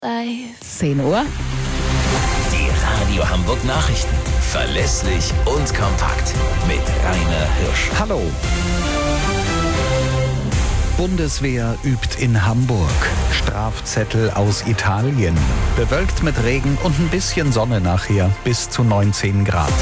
10 Uhr. Die Radio Hamburg Nachrichten. Verlässlich und kompakt. Mit Rainer Hirsch. Hallo. Bundeswehr übt in Hamburg. Strafzettel aus Italien. Bewölkt mit Regen und ein bisschen Sonne nachher. Bis zu 19 Grad.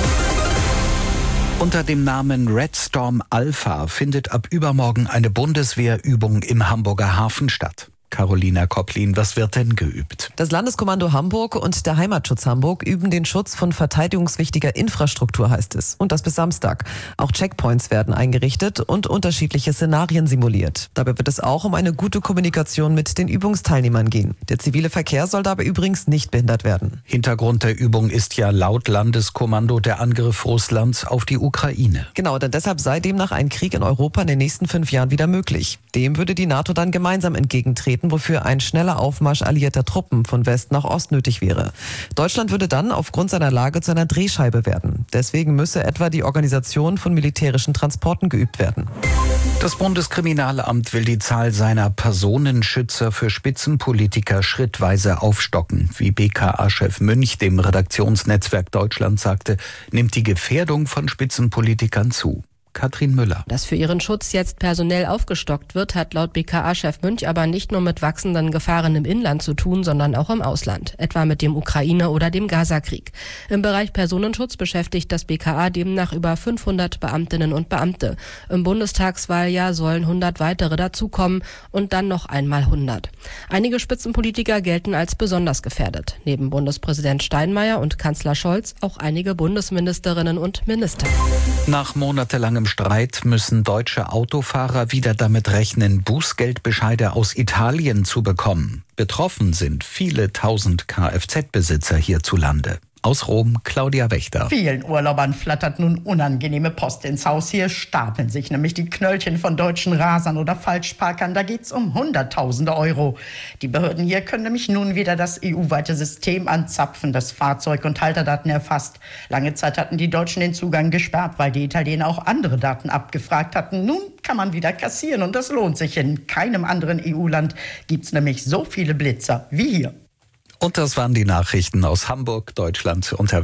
Unter dem Namen Red Storm Alpha findet ab übermorgen eine Bundeswehrübung im Hamburger Hafen statt. Carolina Kopplin, was wird denn geübt? Das Landeskommando Hamburg und der Heimatschutz Hamburg üben den Schutz von verteidigungswichtiger Infrastruktur, heißt es. Und das bis Samstag. Auch Checkpoints werden eingerichtet und unterschiedliche Szenarien simuliert. Dabei wird es auch um eine gute Kommunikation mit den Übungsteilnehmern gehen. Der zivile Verkehr soll dabei übrigens nicht behindert werden. Hintergrund der Übung ist ja laut Landeskommando der Angriff Russlands auf die Ukraine. Genau, denn deshalb sei demnach ein Krieg in Europa in den nächsten 5 Jahren wieder möglich. Dem würde die NATO dann gemeinsam entgegentreten, wofür ein schneller Aufmarsch alliierter Truppen von West nach Ost nötig wäre. Deutschland würde dann aufgrund seiner Lage zu einer Drehscheibe werden. Deswegen müsse etwa die Organisation von militärischen Transporten geübt werden. Das Bundeskriminalamt will die Zahl seiner Personenschützer für Spitzenpolitiker schrittweise aufstocken. Wie BKA-Chef Münch dem Redaktionsnetzwerk Deutschland sagte, nimmt die Gefährdung von Spitzenpolitikern zu. Katrin Müller. Dass für ihren Schutz jetzt personell aufgestockt wird, hat laut BKA-Chef Münch aber nicht nur mit wachsenden Gefahren im Inland zu tun, sondern auch im Ausland, etwa mit dem Ukraine- oder dem Gaza-Krieg. Im Bereich Personenschutz beschäftigt das BKA demnach über 500 Beamtinnen und Beamte. Im Bundestagswahljahr sollen 100 weitere dazukommen und dann noch einmal 100. Einige Spitzenpolitiker gelten als besonders gefährdet. Neben Bundespräsident Steinmeier und Kanzler Scholz auch einige Bundesministerinnen und Minister. Nach monatelangem Streit müssen deutsche Autofahrer wieder damit rechnen, Bußgeldbescheide aus Italien zu bekommen. Betroffen sind viele tausend Kfz-Besitzer hierzulande. Aus Rom, Claudia Wächter. Vielen Urlaubern flattert nun unangenehme Post ins Haus. Hier stapeln sich nämlich die Knöllchen von deutschen Rasern oder Falschparkern. Da geht's um Hunderttausende Euro. Die Behörden hier können nämlich nun wieder das EU-weite System anzapfen, das Fahrzeug- und Halterdaten erfasst. Lange Zeit hatten die Deutschen den Zugang gesperrt, weil die Italiener auch andere Daten abgefragt hatten. Nun kann man wieder kassieren und das lohnt sich. In keinem anderen EU-Land gibt's nämlich so viele Blitzer wie hier. Und das waren die Nachrichten aus Hamburg, Deutschland und der Welt.